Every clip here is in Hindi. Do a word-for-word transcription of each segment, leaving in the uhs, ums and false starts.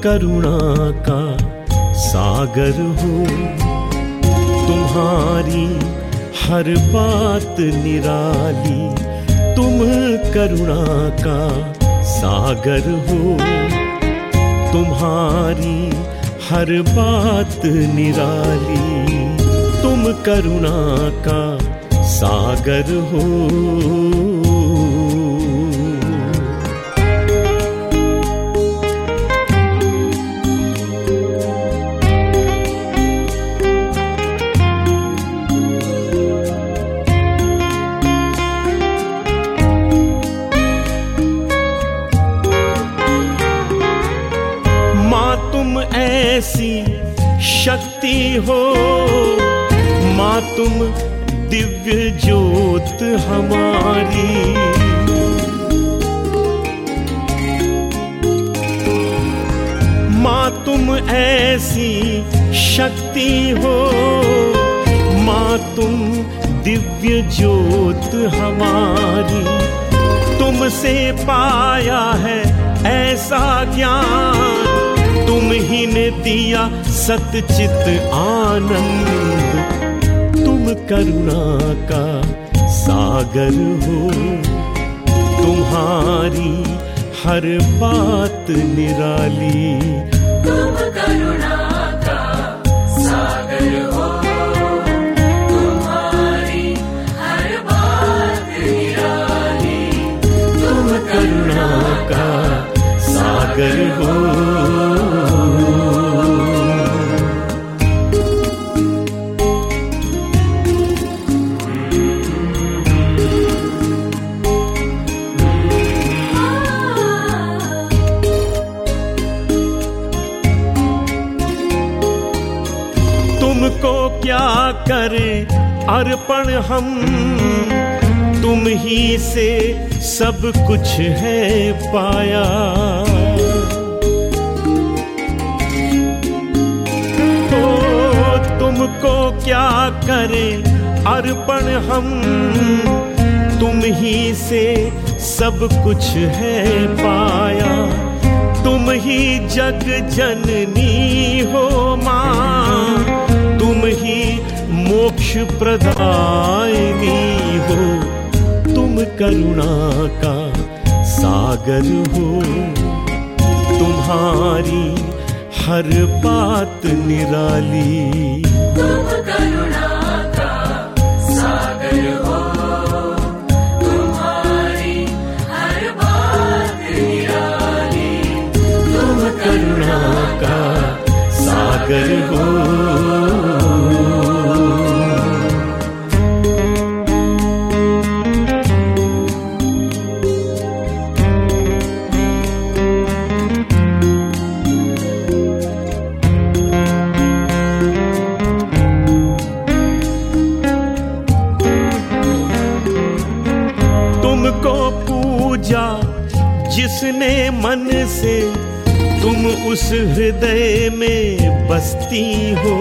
करुणा का सागर हो, तुम्हारी हर बात निराली। तुम करुणा का सागर हो, तुम्हारी हर बात निराली। तुम करुणा का सागर हो। ऐसी शक्ति हो माँ, तुम दिव्य ज्योत हमारी। माँ तुम ऐसी शक्ति हो माँ, तुम दिव्य ज्योत हमारी। तुमसे पाया है ऐसा ज्ञान, तुम ही ने दिया सतचित आनंद। तुम करुणा का सागर हो, तुम्हारी हर बात निराली। तुम करुणा का सागर हो, तुम्हारी हर बात निराली। तुम करुणा का सागर हो। तुमको क्या करें अर्पण हम, तुम ही से सब कुछ है पाया। तो तुमको क्या करें अर्पण हम, तुम ही से सब कुछ है पाया। तुम ही जग जननी हो माँ, तुम ही मोक्ष प्रदायिनी हो। तुम करुणा का सागर हो, तुम्हारी हर बात निराली। तुम करुणा का सागर हो, तुम्हारी हर बात निराली। तुम करुणा का सागर हो। तुमको पूजा जिसने मन से, तुम उस हृदय में बसती हो।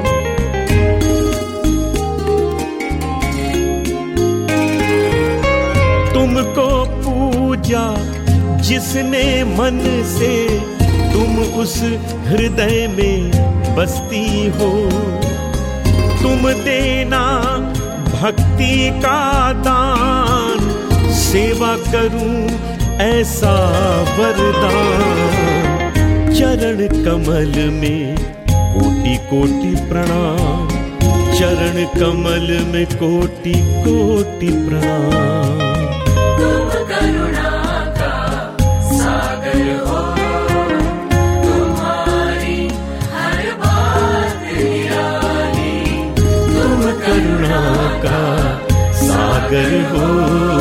तुमको पूजा जिसने मन से, तुम उस हृदय में बसती हो। तुम देना भक्ति का दान, सेवा करूं ऐसा वरदान। चरण कमल में कोटि कोटि प्रणाम, चरण कमल में कोटि कोटि प्रणाम। तुम करुणा का सागर हो, तुम्हारी हर बात निराली। तुम करुणा का सागर हो।